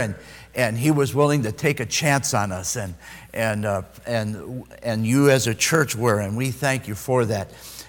and he was willing to take a chance on us, and you as a church were, and we thank you for that.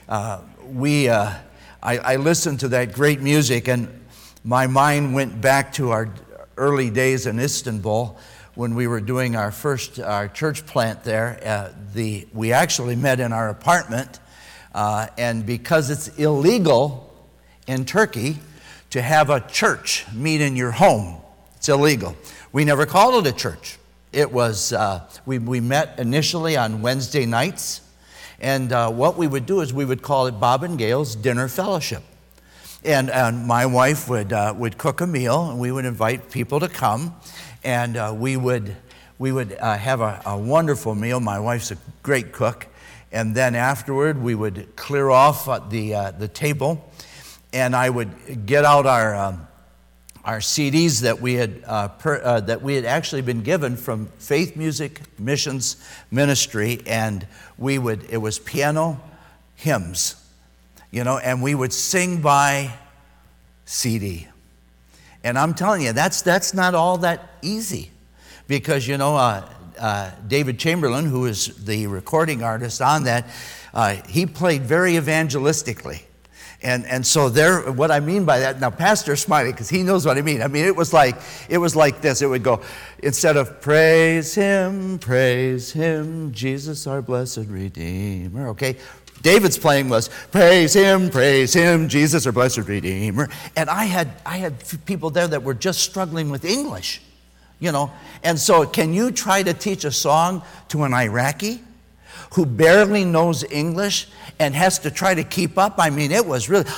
I listened to that great music, and my mind went back to our early days in Istanbul when we were doing our church plant there. We actually met in our apartment, and because it's illegal in Turkey to have a church meet in your home, it's illegal. We never called it a church. It was, we met initially on Wednesday nights, and what we would do is we would call it Bob and Gail's Dinner Fellowship. And my wife would cook a meal, and we would invite people to come, and we would have a wonderful meal. My wife's a great cook, and then afterward we would clear off the table, and I would get out our CDs that we had actually been given from Faith Music Missions Ministry, and it was piano hymns, and we would sing by CD. And I'm telling you, that's not all that easy, because David Chamberlain, who is the recording artist on that, he played very evangelistically. And so what I mean by that, now Pastor's smiling because he knows what I mean. I mean, it was like this. It would go, instead of praise him, Jesus our blessed Redeemer, okay? David's playing was praise him, Jesus our blessed Redeemer. And I had people there that were just struggling with English, And so can you try to teach a song to an Iraqi who barely knows English and has to try to keep up? I mean, it was really,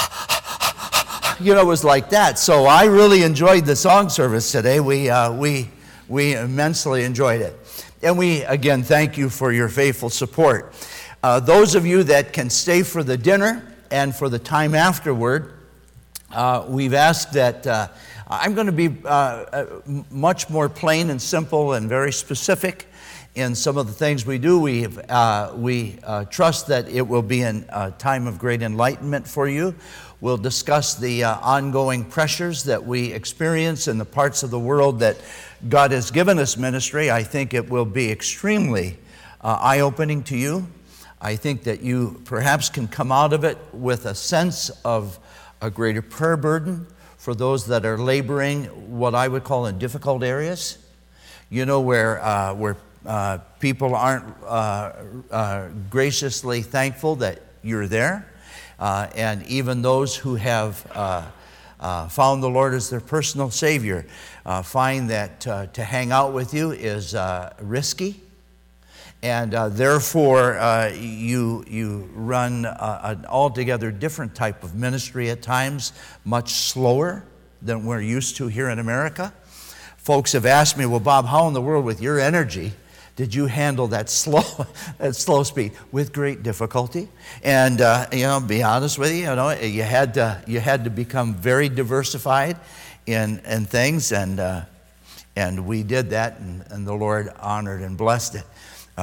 it was like that. So I really enjoyed the song service today. We immensely enjoyed it. And we, again, thank you for your faithful support. Those of you that can stay for the dinner and for the time afterward, we've asked that I'm going to be much more plain and simple and very specific in some of the things we do. We trust that it will be a time of great enlightenment for you. We'll discuss the ongoing pressures that we experience in the parts of the world that God has given us ministry. I think it will be extremely eye-opening to you. I think that you perhaps can come out of it with a sense of a greater prayer burden for those that are laboring what I would call in difficult areas, where people aren't graciously thankful that you're there. And even those who have found the Lord as their personal Savior find that to hang out with you is risky. And therefore, you run an altogether different type of ministry at times, much slower than we're used to here in America. Folks have asked me, well, Bob, how in the world with your energy did you handle that slow speed? With great difficulty. And, be honest with you, you had to become very diversified in things, and we did that, and the Lord honored and blessed it.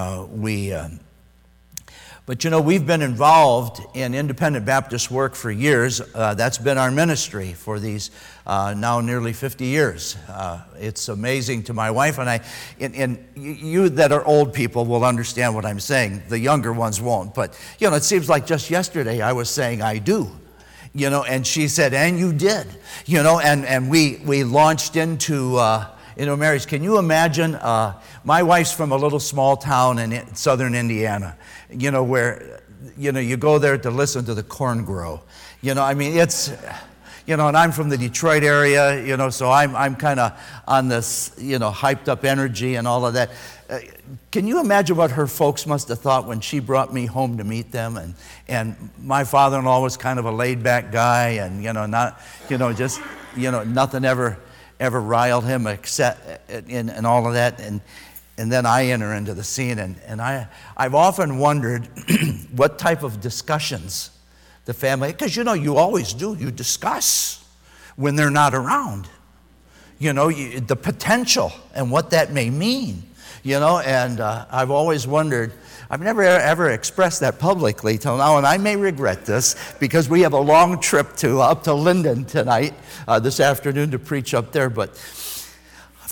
But we've been involved in independent Baptist work for years. That's been our ministry for these now nearly 50 years. It's amazing to my wife and I, and you that are old people will understand what I'm saying. The younger ones won't. But, it seems like just yesterday I was saying I do. And she said, and you did. And we launched into marriage. Can you imagine? My wife's from a little small town in southern Indiana, where, you go there to listen to the corn grow. It's, and I'm from the Detroit area, so I'm kind of on this, hyped up energy and all of that. Can you imagine what her folks must have thought when she brought me home to meet them? And my father-in-law was kind of a laid-back guy, and, not, just, nothing ever riled him except and all of that, and then I enter into the scene, and I've often wondered what type of discussions the family, because you always do, you discuss when they're not around, the potential and what that may mean, and I've always wondered. I've never ever expressed that publicly till now, and I may regret this because we have a long trip up to Linden tonight, this afternoon, to preach up there. But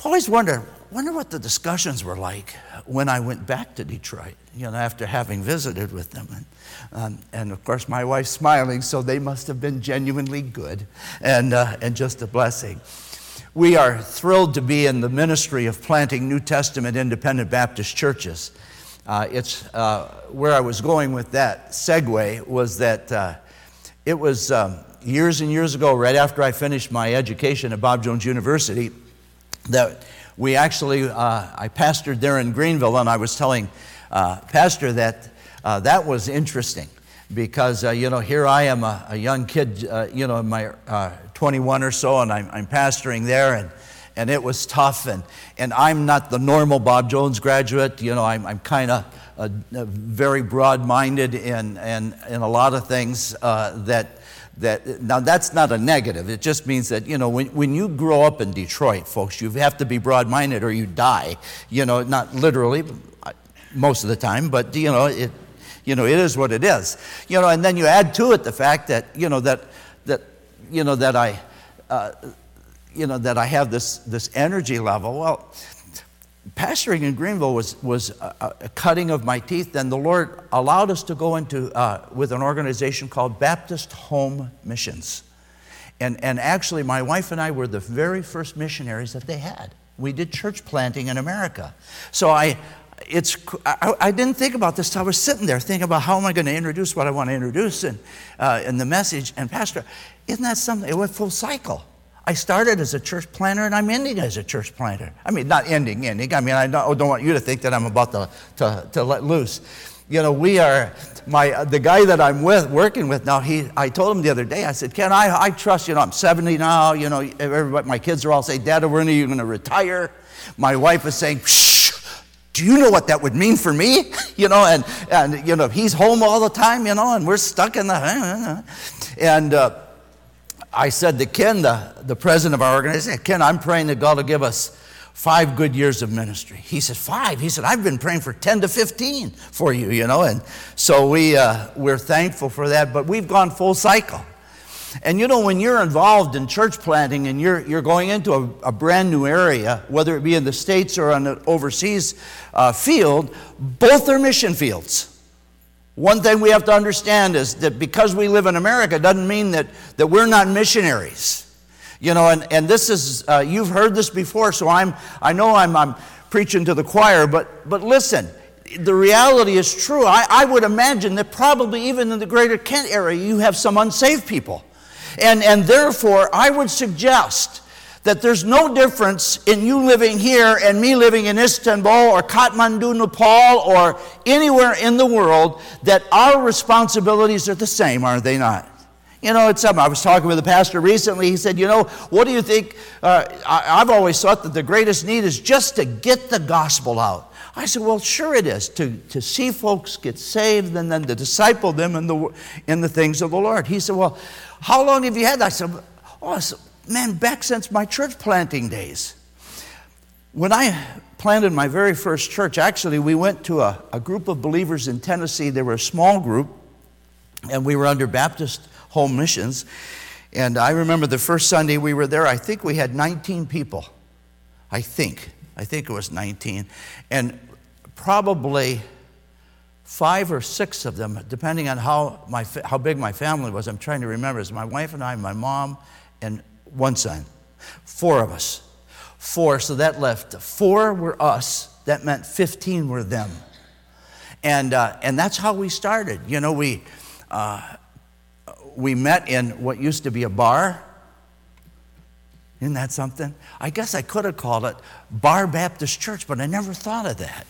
always wonder what the discussions were like when I went back to Detroit, after having visited with them. And of course, my wife's smiling, so they must have been genuinely good and just a blessing. We are thrilled to be in the ministry of planting New Testament independent Baptist churches. It's where I was going with that segue was that it was years and years ago, right after I finished my education at Bob Jones University, that we actually, I pastored there in Greenville, and I was telling Pastor that that was interesting because, here I am, a young kid, in my 21 or so, and I'm pastoring there, and it was tough, and I'm not the normal Bob Jones graduate. I'm kind of very broad-minded in a lot of things that now that's not a negative. It just means that when you grow up in Detroit, folks, you have to be broad-minded or you die. Not literally most of the time, but it is what it is. And then you add to it the fact that that I have this energy level. Well, pastoring in Greenville was a cutting of my teeth, and the Lord allowed us to go into with an organization called Baptist Home Missions. And actually, my wife and I were the very first missionaries that they had. We did church planting in America. So I didn't think about this till I was sitting there thinking about how am I going to introduce what I want to introduce in the message. And Pastor, isn't that something? It went full cycle. I started as a church planter, and I'm ending as a church planter. I mean, not ending. I mean, I don't want you to think that I'm about to let loose. We are, the guy that I'm working with now, I told him the other day, I said, Ken, I trust, I'm 70 now, everybody, my kids are all saying, Dad, when are you going to retire? My wife is saying, shh, do you know what that would mean for me? And he's home all the time, and we're stuck in the, and I said to Ken, the president of our organization, Ken, I'm praying that God will give us 5 good years of ministry. He said, 5? He said, I've been praying for 10 to 15 for you, and so we're thankful for that, but we've gone full cycle. And when you're involved in church planting and you're going into a brand new area, whether it be in the States or on an overseas field, both are mission fields. One thing we have to understand is that because we live in America doesn't mean that we're not missionaries. And this is, you've heard this before, so I know I'm preaching to the choir, but listen, the reality is true. I would imagine that probably even in the greater Kent area you have some unsaved people. And therefore, I would suggest that there's no difference in you living here and me living in Istanbul or Kathmandu, Nepal, or anywhere in the world, that our responsibilities are the same, are they not? It's something. I was talking with a pastor recently. He said, what do you think? I've always thought that the greatest need is just to get the gospel out. I said, well, sure it is, to see folks get saved and then to disciple them in the things of the Lord. He said, well, how long have you had that? I said, man, back since my church planting days. When I planted my very first church, actually, we went to a group of believers in Tennessee. They were a small group, and we were under Baptist Home Missions. And I remember the first Sunday we were there, I think we had 19 people. I think it was 19. And probably 5 or 6 of them, depending on how big my family was, I'm trying to remember, is my wife and I, my mom, and 1 son. 4 of us. 4, so that left 4 were us. That meant 15 were them. And that's how we started. We met in what used to be a bar. Isn't that something? I guess I could have called it Bar Baptist Church, but I never thought of that,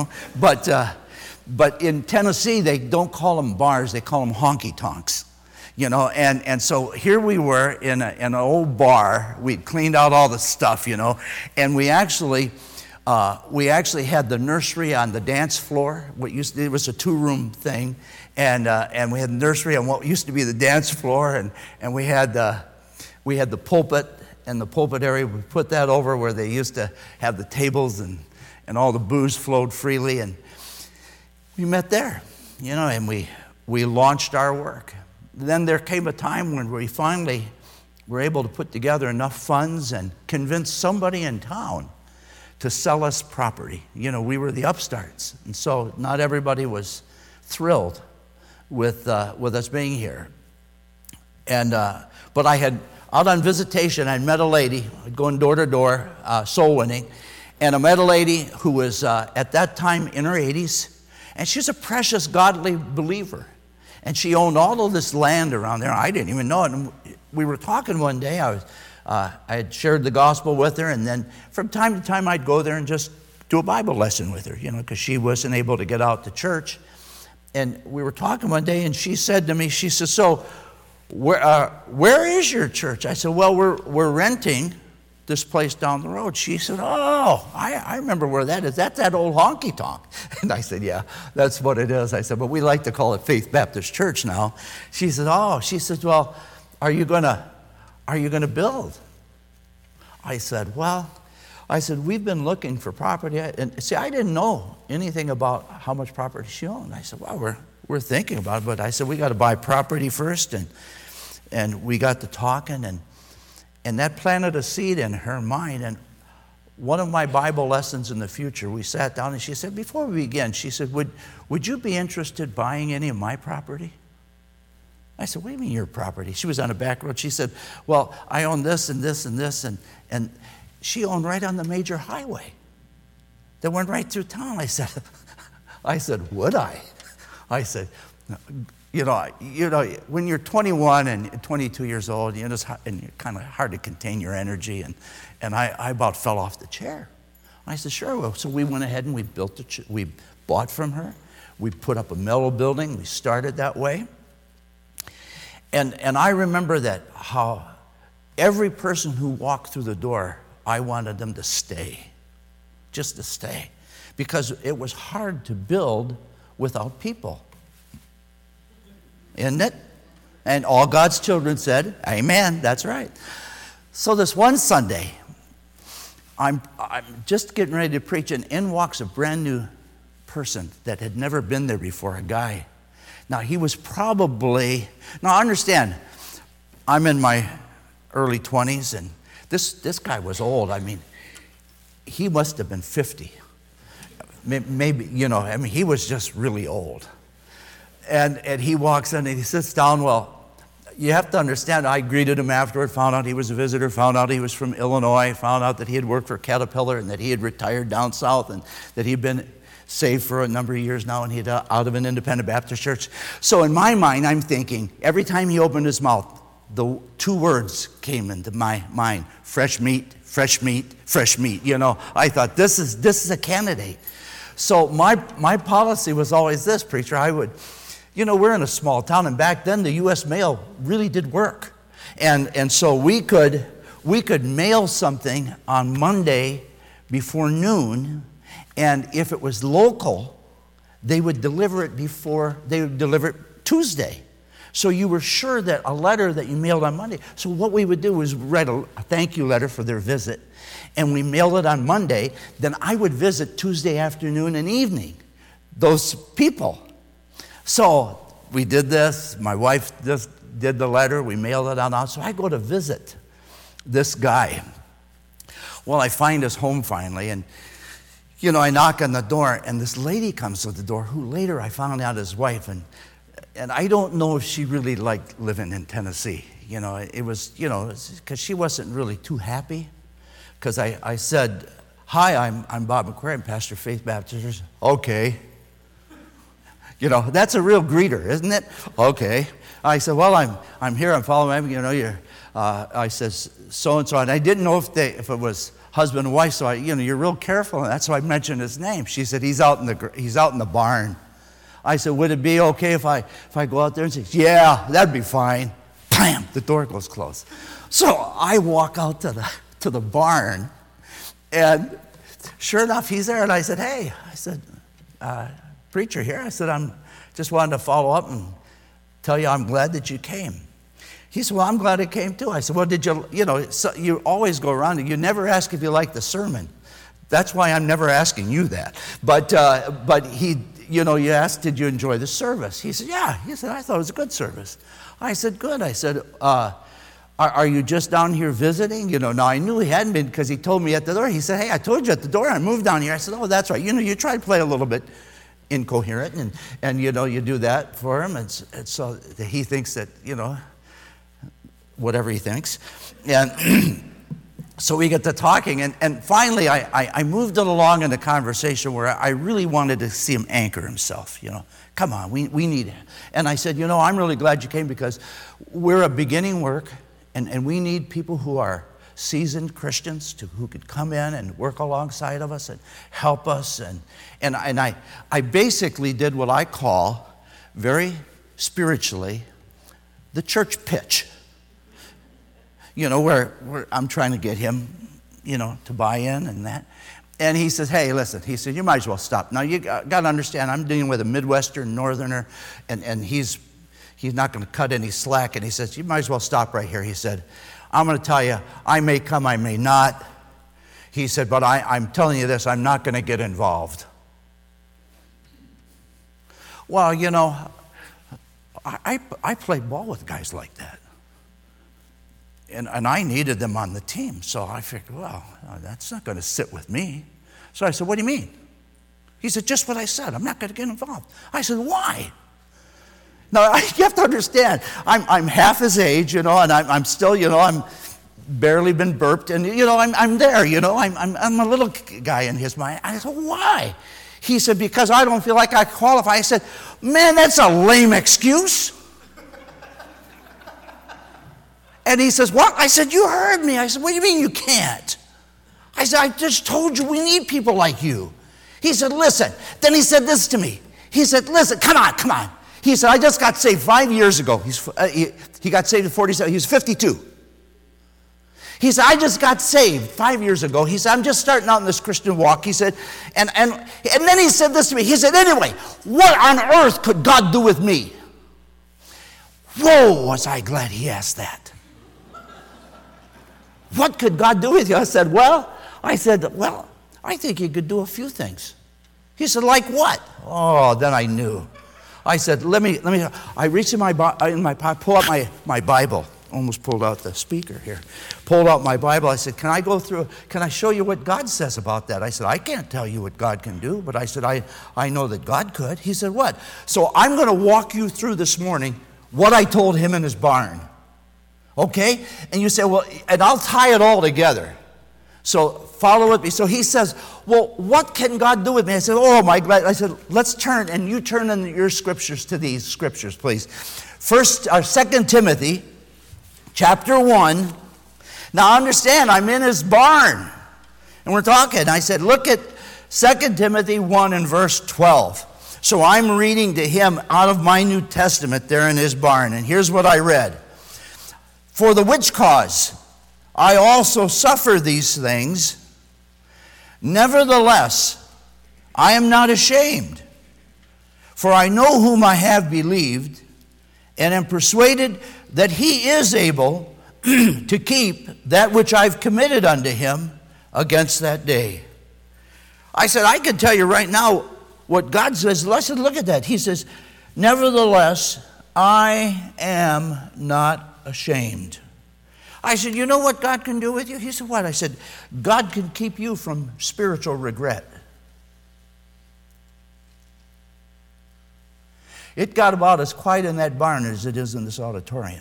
But in Tennessee, they don't call them bars, they call them honky-tonks. And so here we were in an old bar. We'd cleaned out all the stuff, and we actually had the nursery on the dance floor. It was a 2-room thing, and we had the nursery on what used to be the dance floor, and we had the pulpit and the pulpit area. We put that over where they used to have the tables and all the booze flowed freely, and we met there, and we launched our work. Then there came a time when we finally were able to put together enough funds and convince somebody in town to sell us property. You know, we were the upstarts, and so not everybody was thrilled with us being here. And but I had, out on visitation, I'd met a lady, going door to door, soul winning, and I met a lady who was at that time in her 80s, and she's a precious, godly believer. And she owned all of this land around there. I didn't even know it. And we were talking one day. I had shared the gospel with her, and then from time to time I'd go there and just do a Bible lesson with her, you know, because she wasn't able to get out to church. And we were talking one day, and she said to me, she said, so where is your church? I said, well, we're renting this place down the road. She said, oh, I remember where that is. That's that old honky tonk. And I said, yeah, that's what it is. I said, but we like to call it Faith Baptist Church now. She said, oh, she said, well, are you gonna build? I said, well, we've been looking for property. And see, I didn't know anything about how much property she owned. I said, well, we're thinking about it, but I said, we got to buy property first. And we got to talking, and that planted a seed in her mind. And one of my Bible lessons in the future, we sat down and she said, before we begin, she said, would you be interested in buying any of my property? I said, what do you mean your property? She was on a back road. She said, well, I own this and this and this. And she owned right on the major highway that went right through town. I said, would I? I said, you know, when you're 21 and 22 years old, and you're kind of hard to contain your energy, and I about fell off the chair. I said, sure. Well, so we went ahead and we bought from her. We put up a metal building. We started that way. And I remember that how every person who walked through the door, I wanted them to stay, just to stay, because it was hard to build without people. Isn't it? And all God's children said, amen, that's right. So this one Sunday, I'm just getting ready to preach, and in walks a brand new person that had never been there before, a guy. Now, he was probably, now understand, I'm in my early 20s, and this guy was old. I mean, he must have been 50. Maybe, you know, I mean, he was just really old. And he walks in and he sits down. Well, you have to understand, I greeted him afterward, found out he was a visitor, found out he was from Illinois, found out that he had worked for Caterpillar and that he had retired down south and that he'd been saved for a number of years now and he'd out of an independent Baptist church. So in my mind, I'm thinking, every time he opened his mouth, the two words came into my mind: fresh meat, fresh meat, fresh meat. You know, I thought, this is a candidate. So my policy was always this, preacher. You know, we're in a small town, and back then the U.S. mail really did work. And so we could mail something on Monday before noon, and if it was local, they would deliver it Tuesday. So you were sure that a letter that you mailed on Monday. So what we would do was write a thank you letter for their visit, and we mailed it on Monday. Then I would visit Tuesday afternoon and evening those people. So we did this. My wife just did the letter. We mailed it out. So I go to visit this guy. Well, I find his home finally, and you know, I knock on the door, and this lady comes to the door, who later I found out is wife, and I don't know if she really liked living in Tennessee. You know, it was, you know, because she wasn't really too happy. Because I said, hi, I'm Bob McQuarrie, I'm pastor of Faith Baptist Church. Okay. You know, that's a real greeter, isn't it? Okay. I said, well, I'm here, I'm following, you know, I says, so-and-so, and I didn't know if it was husband and wife, so you're real careful, and that's why I mentioned his name. She said, he's out in the barn. I said, would it be okay if I go out there? And she said, yeah, that'd be fine. Bam, the door goes closed. So I walk out to the barn, and sure enough, he's there, and I said, hey, preacher here. I said, I'm just wanted to follow up and tell you I'm glad that you came. He said, well, I'm glad I came too. I said, well, did you always go around and you never ask if you like the sermon. That's why I'm never asking you that. But he, you asked, did you enjoy the service? He said, yeah. He said, I thought it was a good service. I said, good. I said, Are you just down here visiting? Now I knew he hadn't been because he told me at the door. He said, hey, I told you at the door I moved down here. I said, oh, that's right. You try to play a little bit incoherent, and you do that for him. And so he thinks that, whatever he thinks. And so we get to talking, and finally I moved it along in the conversation where I really wanted to see him anchor himself, Come on, we need it. And I said, I'm really glad you came because we're a beginning work, and we need people who are seasoned Christians who could come in and work alongside of us and help us. And I basically did what I call, very spiritually, the church pitch. Where I'm trying to get him, to buy in and that. And he says, hey, listen, he said, you might as well stop. Now, you got to understand, I'm dealing with a Midwestern Northerner, and he's not going to cut any slack. And he says, you might as well stop right here. He said, I'm going to tell you, I may come, I may not. He said, but I'm telling you this, I'm not going to get involved. Well, I played ball with guys like that. And I needed them on the team. So I figured, well, that's not going to sit with me. So I said, what do you mean? He said, just what I said. I'm not going to get involved. I said, why? Now, you have to understand, I'm half his age, and I'm still, I'm barely been burped, and, I'm there, I'm a little guy in his mind. I said, why? He said, because I don't feel like I qualify. I said, man, that's a lame excuse. And he says, what? I said, you heard me. I said, what do you mean you can't? I said, I just told you we need people like you. He said, listen. Then he said this to me. He said, listen, come on. He said, I just got saved 5 years ago. He got saved at 47. He was 52. He said, I just got saved 5 years ago. He said, I'm just starting out in this Christian walk. He said, and then he said this to me. He said, anyway, what on earth could God do with me? Whoa, was I glad he asked that. What could God do with you? I said, well, I think he could do a few things. He said, like what? Oh, then I knew. I said, let me. I reached in my pocket, pull out my Bible. Almost pulled out the speaker here. Pulled out my Bible. I said, can I show you what God says about that? I said, I can't tell you what God can do, but I said, I know that God could. He said, what? So I'm going to walk you through this morning what I told him in his barn. Okay? And you say, well, and I'll tie it all together. So follow with me. So he says, well, what can God do with me? I said, oh my God. I said, let's turn, and you turn in your scriptures to these scriptures, please. 2 Timothy, chapter 1. Now understand, I'm in his barn. And we're talking. I said, look at 2 Timothy 1 and verse 12. So I'm reading to him out of my New Testament there in his barn. And here's what I read. For the which cause I also suffer these things. Nevertheless, I am not ashamed. For I know whom I have believed, and am persuaded that he is able to keep that which I've committed unto him against that day. I said, I can tell you right now what God says. Let's look at that. He says, nevertheless, I am not ashamed. I said, you know what God can do with you? He said, what? I said, God can keep you from spiritual regret. It got about as quiet in that barn as it is in this auditorium.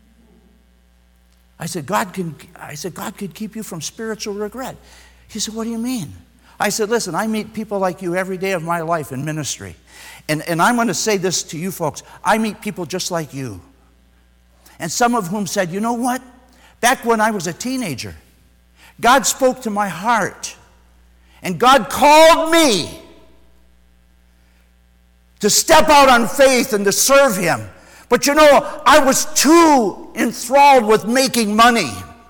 I said, God could keep you from spiritual regret. He said, what do you mean? I said, listen, I meet people like you every day of my life in ministry. And I'm going to say this to you folks. I meet people just like you. And some of whom said, you know what? Back when I was a teenager, God spoke to my heart. And God called me to step out on faith and to serve him. But you know, I was too enthralled with making money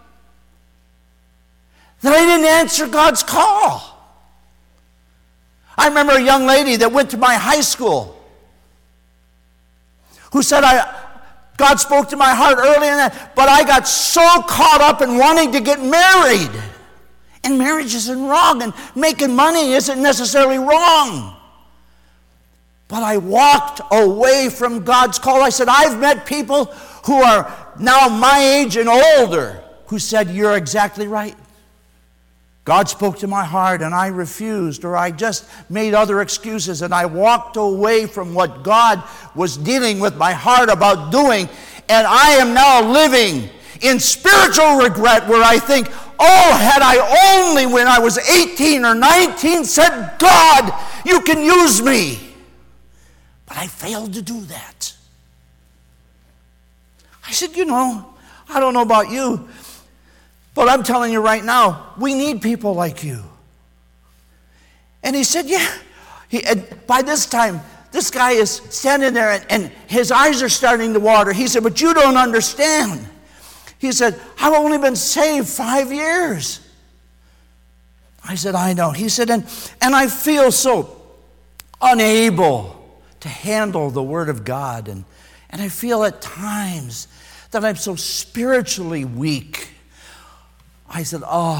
that I didn't answer God's call. I remember a young lady that went to my high school who said, God spoke to my heart early in that, but I got so caught up in wanting to get married. And marriage isn't wrong, and making money isn't necessarily wrong. But I walked away from God's call. I said, I've met people who are now my age and older who said, you're exactly right. God spoke to my heart and I refused, or I just made other excuses and I walked away from what God was dealing with my heart about doing, and I am now living in spiritual regret where I think, oh, had I only when I was 18 or 19 said, God, you can use me. But I failed to do that. I said, I don't know about you, but I'm telling you right now, we need people like you. And he said, yeah. By this time, this guy is standing there and his eyes are starting to water. He said, but you don't understand. He said, I've only been saved 5 years. I said, I know. He said, and I feel so unable to handle the Word of God. And I feel at times that I'm so spiritually weak. I said,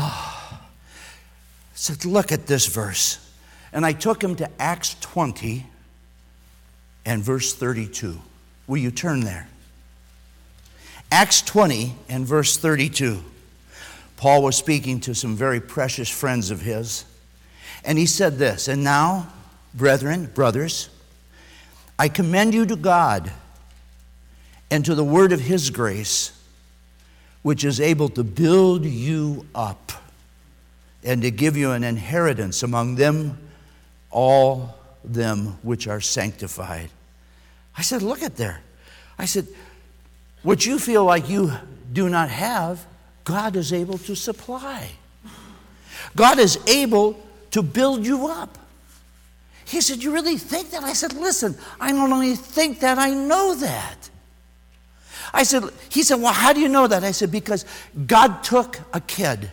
look at this verse. And I took him to Acts 20 and verse 32. Will you turn there? Acts 20 and verse 32. Paul was speaking to some very precious friends of his. And he said this, and now, brethren, brothers, I commend you to God and to the word of his grace, which is able to build you up and to give you an inheritance among them, all them which are sanctified. I said, look at there. I said, what you feel like you do not have, God is able to supply. God is able to build you up. He said, you really think that? I said, listen, I don't only think that, I know that. He said, well, how do you know that? I said, because God took a kid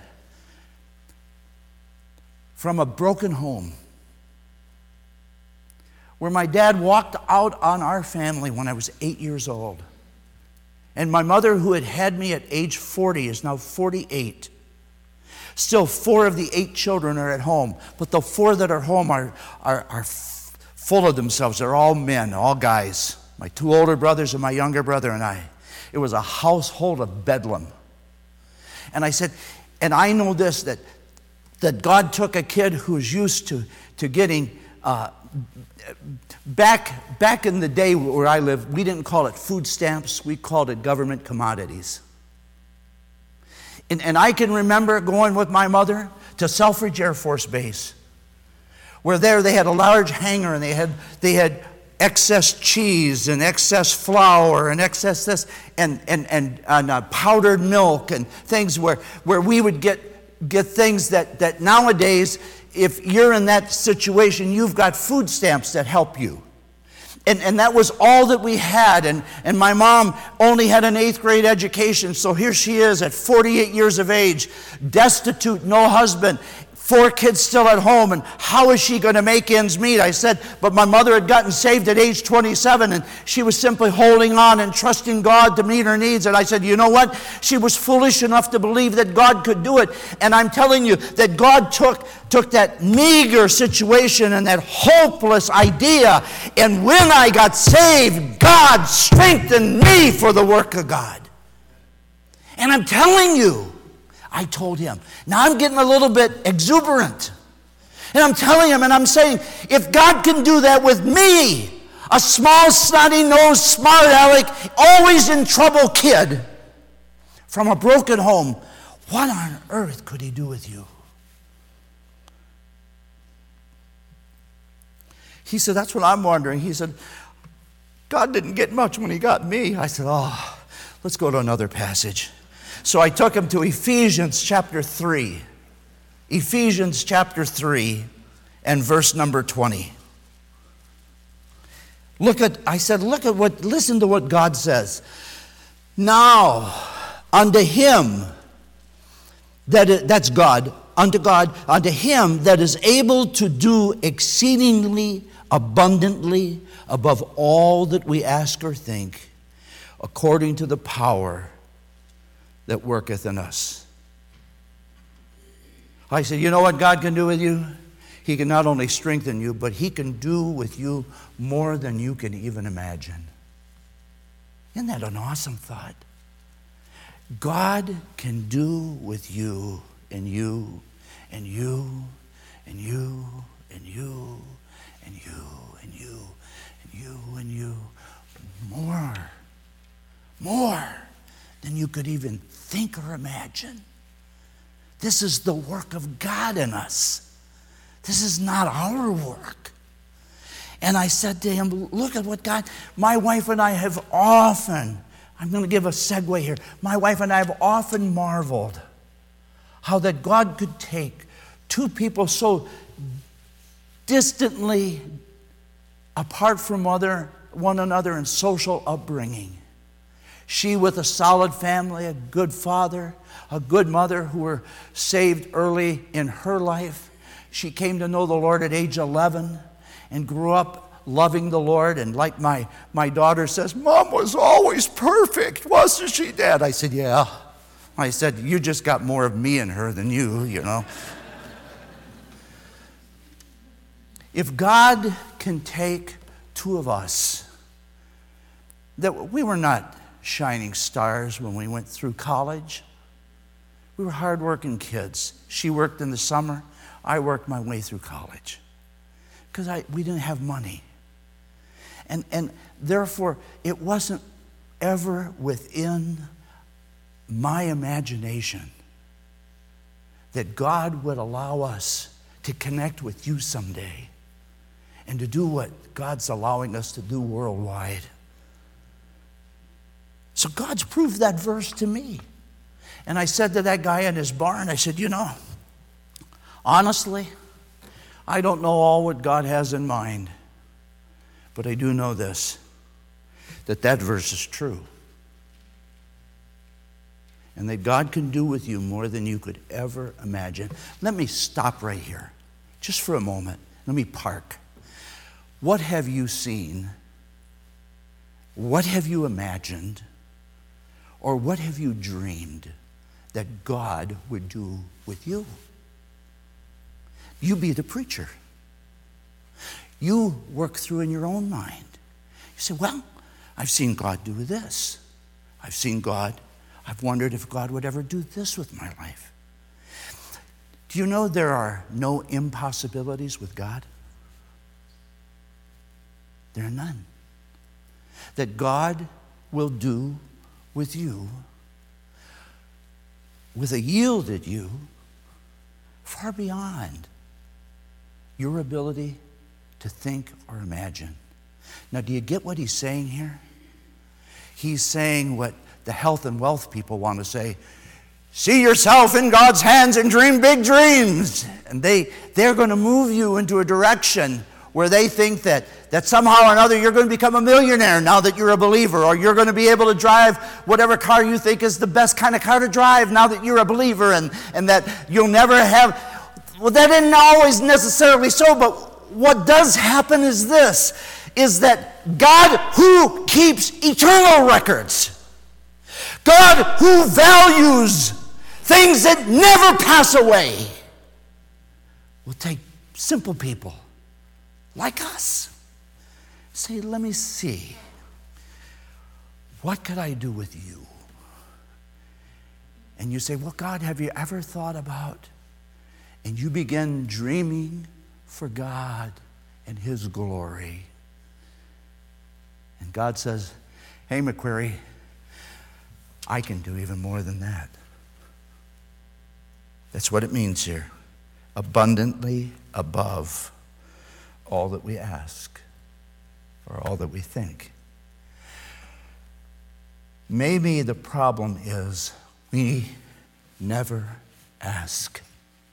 from a broken home where my dad walked out on our family when I was 8 years old. And my mother, who had me at age 40, is now 48. Still, 4 of the 8 children are at home, but the 4 that are home are full of themselves. They're all men, all guys. My 2 older brothers and my younger brother and I. It was a household of bedlam. And I said, and I know this, that God took a kid who's used to getting, back in the day where I lived, we didn't call it food stamps, we called it government commodities. And I can remember going with my mother to Selfridge Air Force Base, where there they had a large hangar and they had excess cheese and excess flour and excess this and powdered milk and things where we would get things that nowadays, if you're in that situation, you've got food stamps that help you. And that was all that we had. And my mom only had an 8th grade education, so here she is at 48 years of age, destitute, no husband, 4 kids still at home, and how is she going to make ends meet? I said, but my mother had gotten saved at age 27, and she was simply holding on and trusting God to meet her needs. And I said, you know what? She was foolish enough to believe that God could do it. And I'm telling you that God took that meager situation and that hopeless idea, and when I got saved, God strengthened me for the work of God. And I'm telling you, I told him. Now I'm getting a little bit exuberant. And I'm telling him and I'm saying, if God can do that with me, a small, snotty-nosed, smart aleck, always in trouble kid from a broken home, what on earth could he do with you? He said, that's what I'm wondering. He said, God didn't get much when he got me. I said, let's go to another passage. So I took him to Ephesians chapter 3. Ephesians chapter 3 and verse number 20. Listen to what God says. Now, unto him, that's God, unto him that is able to do exceedingly abundantly above all that we ask or think, according to the power that worketh in us. I said, you know what God can do with you? He can not only strengthen you, but he can do with you more than you can even imagine. Isn't that an awesome thought? God can do with you and you and you and you and you and you and you and you and you more than you could even think or imagine. This is the work of God in us. This is not our work. And I said to him, look at what God, my wife and I have often, I'm going to give a segue here. My wife and I have often marveled how that God could take two people so distantly apart from one another in social upbringing. She with a solid family, a good father, a good mother who were saved early in her life. She came to know the Lord at age 11 and grew up loving the Lord. And like my daughter says, Mom was always perfect, wasn't she, Dad? I said, yeah. I said, you just got more of me in her than you, you know. If God can take two of us, that we were not shining stars when we went through college. We were hardworking kids. She worked in the summer. I worked my way through college because we didn't have money. And therefore, it wasn't ever within my imagination that God would allow us to connect with you someday and to do what God's allowing us to do worldwide. So God's proved that verse to me. And I said to that guy in his barn, I said, honestly, I don't know all what God has in mind, but I do know this, that verse is true. And that God can do with you more than you could ever imagine. Let me stop right here, just for a moment. Let me park. What have you seen? What have you imagined? Or what have you dreamed that God would do with you? You be the preacher. You work through in your own mind. You say, well, I've seen God do this. I've wondered if God would ever do this with my life. Do you know there are no impossibilities with God? There are none. That God will do with you, with a yielded you, far beyond your ability to think or imagine. Now, do you get what he's saying here? He's saying what the health and wealth people want to say. See yourself in God's hands and dream big dreams. And they're going to move you into a direction where they think that somehow or another you're going to become a millionaire now that you're a believer, or you're going to be able to drive whatever car you think is the best kind of car to drive now that you're a believer, and that you'll never have. Well, that isn't always necessarily so, but what does happen is this, is that God who keeps eternal records, God who values things that never pass away, will take simple people like us. Say, let me see. What could I do with you? And you say, well, God, have you ever thought about? And you begin dreaming for God and His glory. And God says, hey, McQuarrie, I can do even more than that. That's what it means here. Abundantly above all that we ask or all that we think. Maybe the problem is we never ask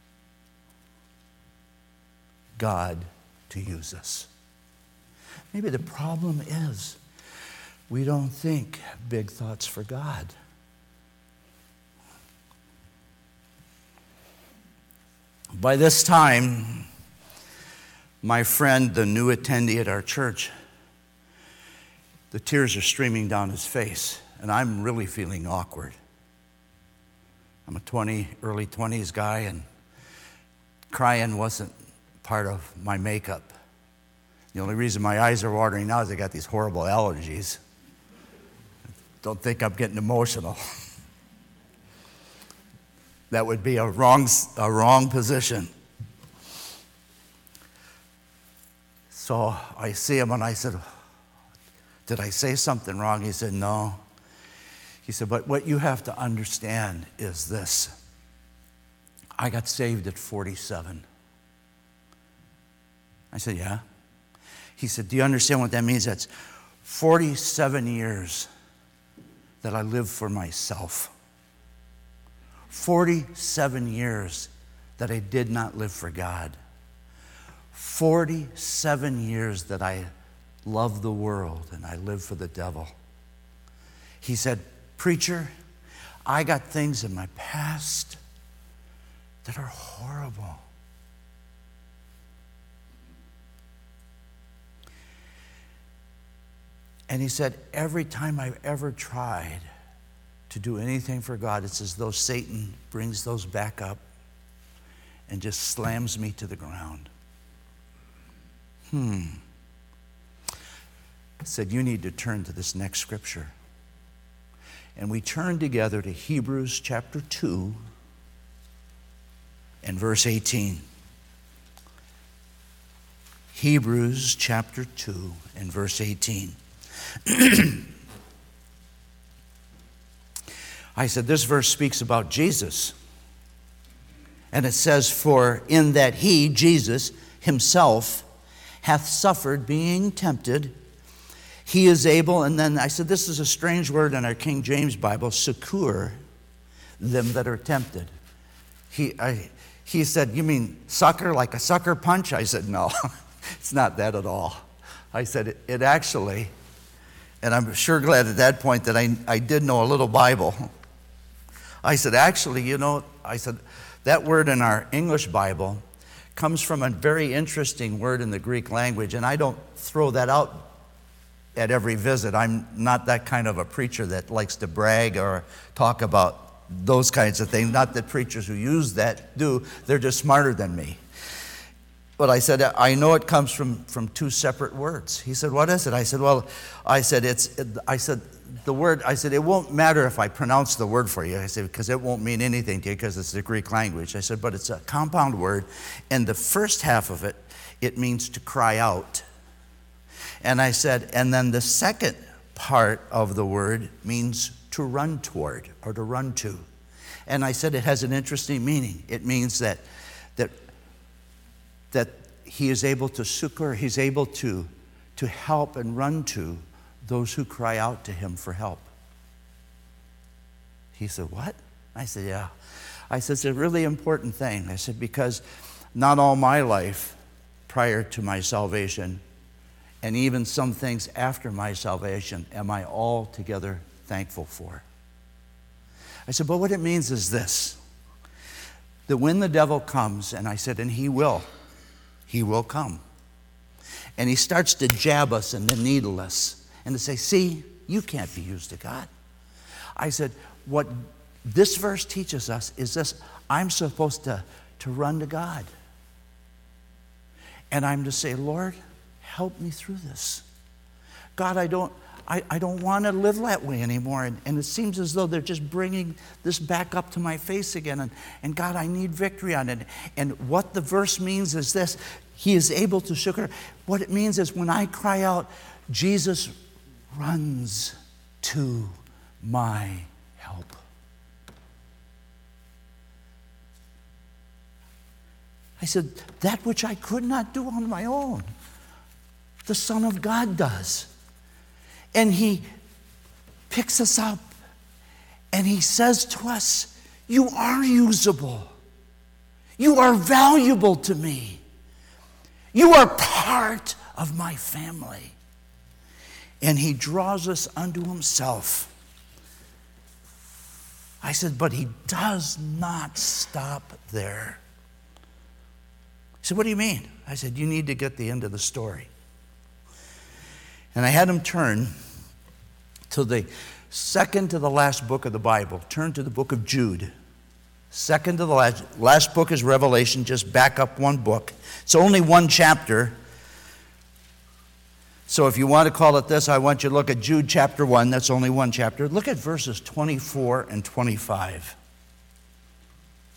God to use us. Maybe the problem is we don't think big thoughts for God. By this time, my friend, the new attendee at our church, the tears are streaming down his face, and I'm really feeling awkward. I'm a early 20s guy, and crying wasn't part of my makeup. The only reason my eyes are watering now is I got these horrible allergies. Don't think I'm getting emotional. That would be a wrong position. So I see him and I said, did I say something wrong? He said, no. He said, but what you have to understand is this. I got saved at 47. I said, yeah. He said, do you understand what that means? That's 47 years that I lived for myself. 47 years that I did not live for God. 47 years that I loved the world and I lived for the devil. He said, preacher, I got things in my past that are horrible. And he said, every time I've ever tried to do anything for God, it's as though Satan brings those back up and just slams me to the ground. He said, you need to turn to this next scripture. And we turned together to Hebrews chapter 2 and verse 18. Hebrews chapter 2 and verse 18. I said, this verse speaks about Jesus. And it says, for in that he, Jesus, himself, hath suffered being tempted, he is able, and then I said, this is a strange word in our King James Bible, succor them that are tempted. He said, you mean sucker, like a sucker punch? I said, no, it's not that at all. I said, it actually, and I'm sure glad at that point that I did know a little Bible. I said, actually, I said, that word in our English Bible comes from a very interesting word in the Greek language, and I don't throw that out at every visit. I'm not that kind of a preacher that likes to brag or talk about those kinds of things. Not that preachers who use that do, they're just smarter than me. But I said, I know it comes from two separate words. He said, what is it? I said, well, the word, it won't matter if I pronounce the word for you. I said, because it won't mean anything to you because it's the Greek language. I said, but it's a compound word. And the first half of it, it means to cry out. And I said, and then the second part of the word means to run toward or to run to. And I said, it has an interesting meaning. It means that he is able to succor, he's able to help and run to those who cry out to him for help. He said, what? I said, yeah. I said, it's a really important thing. I said, because not all my life prior to my salvation, and even some things after my salvation, am I altogether thankful for. I said, but what it means is this, that when the devil comes, and I said, and he will come, and he starts to jab us and to needle us, and to say, see, you can't be used of God. I said, what this verse teaches us is this, I'm supposed to run to God. And I'm to say, Lord, help me through this. God, I don't want to live that way anymore. And it seems as though they're just bringing this back up to my face again. And God, I need victory on it. And what the verse means is this, he is able to succor. What it means is when I cry out, Jesus runs to my help. I said, that which I could not do on my own, the Son of God does. And he picks us up and he says to us, you are usable. You are valuable to me. You are part of my family. And he draws us unto himself. I said, but he does not stop there. He said, what do you mean? I said, you need to get the end of the story. And I had him turn to the second to the last book of the Bible. Turn to the book of Jude. Second to the last book is Revelation. Just back up one book. It's only one chapter. So if you want to call it this, I want you to look at Jude chapter 1. That's only one chapter. Look at verses 24 and 25.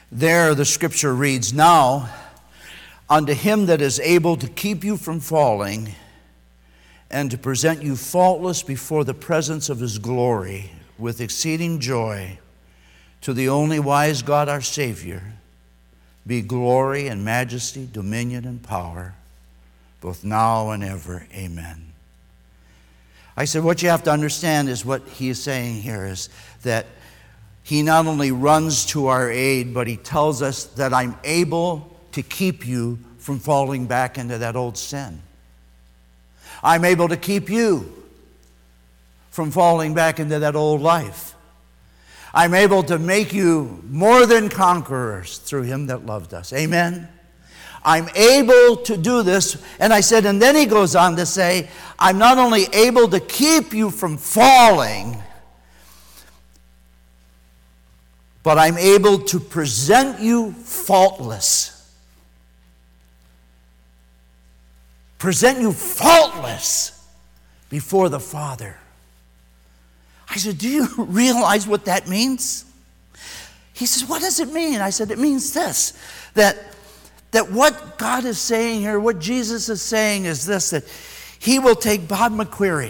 There the scripture reads, "Now unto him that is able to keep you from falling and to present you faultless before the presence of his glory with exceeding joy, to the only wise God our Savior, be glory and majesty, dominion and power, both now and ever. Amen." I said, what you have to understand is what he is saying here is that he not only runs to our aid, but he tells us that I'm able to keep you from falling back into that old sin. I'm able to keep you from falling back into that old life. I'm able to make you more than conquerors through him that loved us. Amen? I'm able to do this. And I said, and then he goes on to say, I'm not only able to keep you from falling, but I'm able to present you faultless. Present you faultless before the Father. I said, do you realize what that means? He says, what does it mean? I said, it means this, that what God is saying here, what Jesus is saying is this, that he will take Bob McQuarrie.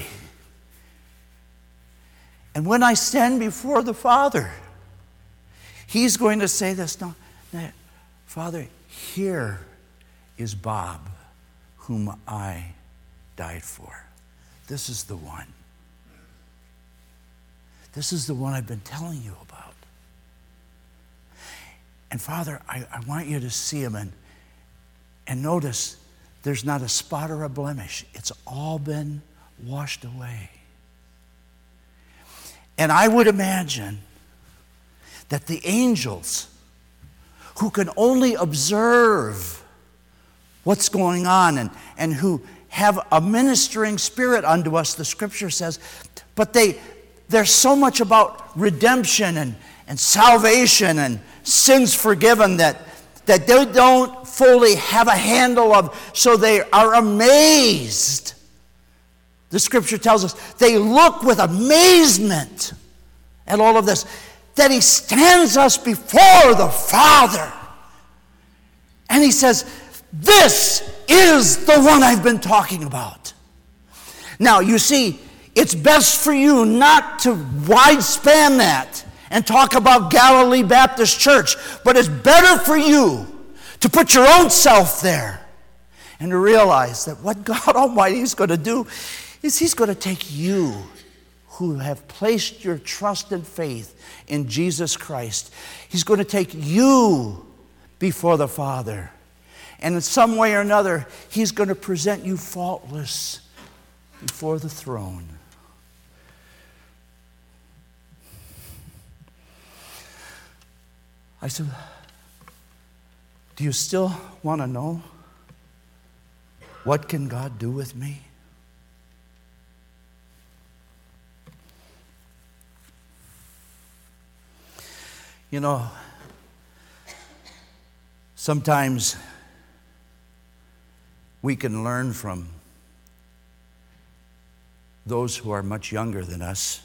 And when I stand before the Father, he's going to say this, no, Father, here is Bob, whom I died for. This is the one. This is the one I've been telling you about. And Father, I want you to see him and notice there's not a spot or a blemish. It's all been washed away. And I would imagine that the angels, who can only observe what's going on and who have a ministering spirit unto us, the scripture says, but there's so much about redemption and salvation and sins forgiven that they don't fully have a handle of, so they are amazed. The scripture tells us they look with amazement at all of this, that he stands us before the Father. And he says, this is the one I've been talking about. Now, you see, it's best for you not to wide-span that and talk about Galilee Baptist Church, but it's better for you to put your own self there and to realize that what God Almighty is going to do is he's going to take you who have placed your trust and faith in Jesus Christ. He's going to take you before the Father. And in some way or another, he's going to present you faultless before the throne. I said, do you still want to know what can God do with me? You know, sometimes we can learn from those who are much younger than us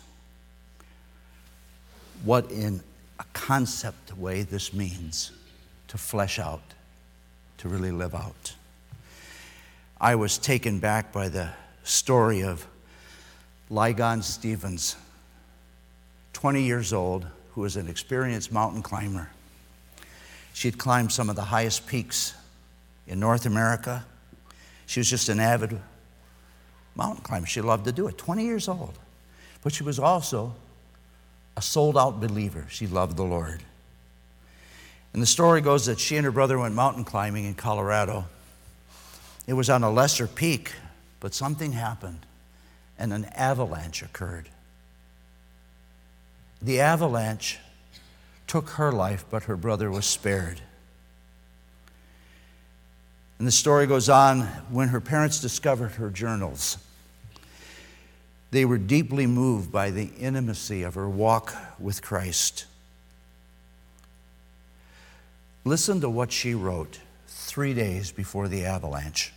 what in a concept way this means to flesh out, to really live out. I was taken back by the story of Ligon Stevens, 20 years old, who was an experienced mountain climber. She had climbed some of the highest peaks in North America. She was just an avid mountain climber. She loved to do it, 20 years old. But she was also a sold-out believer. She loved the Lord. And the story goes that she and her brother went mountain climbing in Colorado. It was on a lesser peak, but something happened, and an avalanche occurred. The avalanche took her life, but her brother was spared. And the story goes on, when her parents discovered her journals, they were deeply moved by the intimacy of her walk with Christ. Listen to what she wrote 3 days before the avalanche.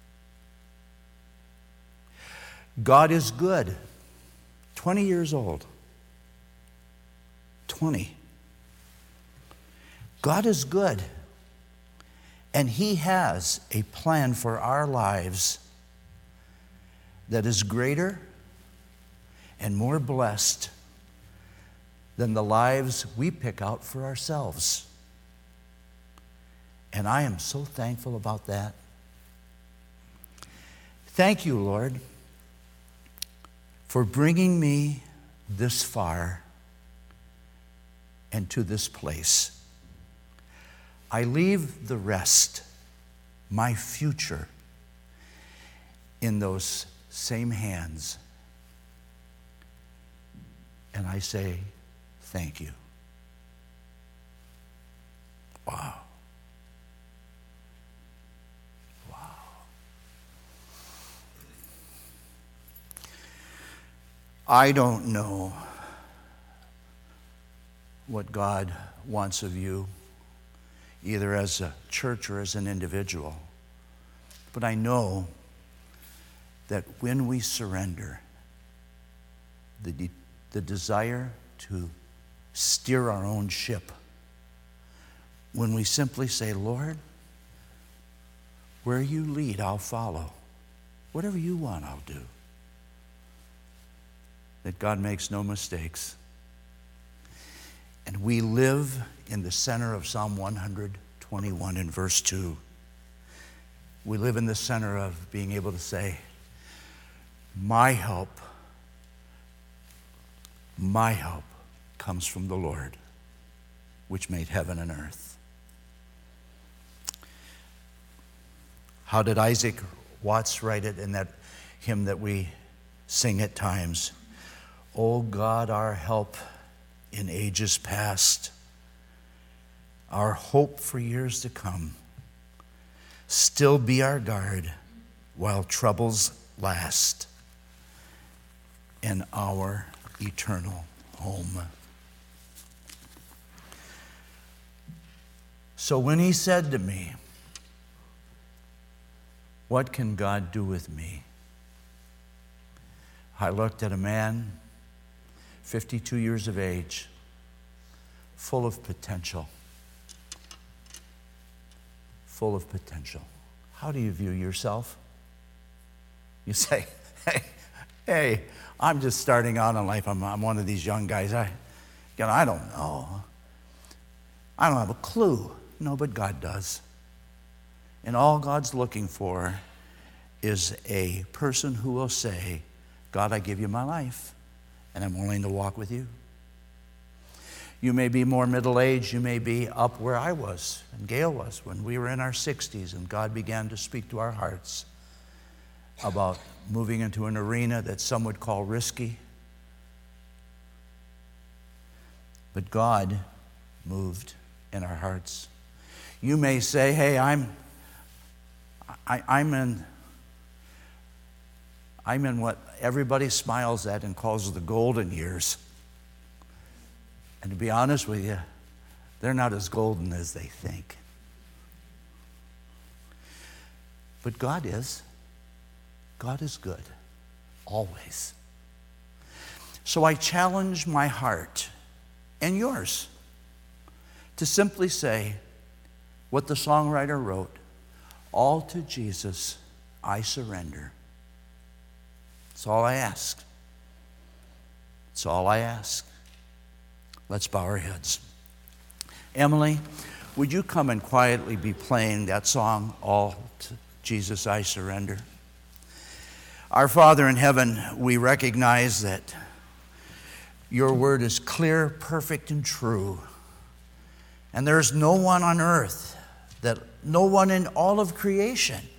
God is good. 20 years old. 20. God is good, and He has a plan for our lives that is greater and more blessed than the lives we pick out for ourselves. And I am so thankful about that. Thank you, Lord, for bringing me this far and to this place. I leave the rest, my future, in those same hands. And I say, thank you. Wow. Wow. I don't know what God wants of you, either as a church or as an individual. But I know that when we surrender, the desire to steer our own ship, when we simply say, Lord, where you lead, I'll follow. Whatever you want, I'll do. That God makes no mistakes. And we live in the center of Psalm 121 in verse 2. We live in the center of being able to say, my help comes from the Lord, which made heaven and earth. How did Isaac Watts write it in that hymn that we sing at times? O God, our help in ages past, our hope for years to come, still be our guard while troubles last in our eternal home. So when he said to me, what can God do with me? I looked at a man, 52 years of age, full of potential. Full of potential. How do you view yourself? You say, hey, I'm just starting out in life. I'm one of these young guys. I don't know. I don't have a clue. No, but God does. And all God's looking for is a person who will say, God, I give you my life, and I'm willing to walk with you. You may be more middle-aged. You may be up where I was and Gail was when we were in our 60s, and God began to speak to our hearts about moving into an arena that some would call risky. But God moved in our hearts. You may say, hey, I'm in what everybody smiles at and calls the golden years. And to be honest with you, they're not as golden as they think. But God is. God is good, always. So I challenge my heart and yours to simply say what the songwriter wrote, all to Jesus I surrender. That's all I ask. That's all I ask. Let's bow our heads. Emily, would you come and quietly be playing that song, All to Jesus I Surrender? Our Father in heaven, we recognize that your word is clear, perfect, and true. And there's no one on earth, no one in all of creation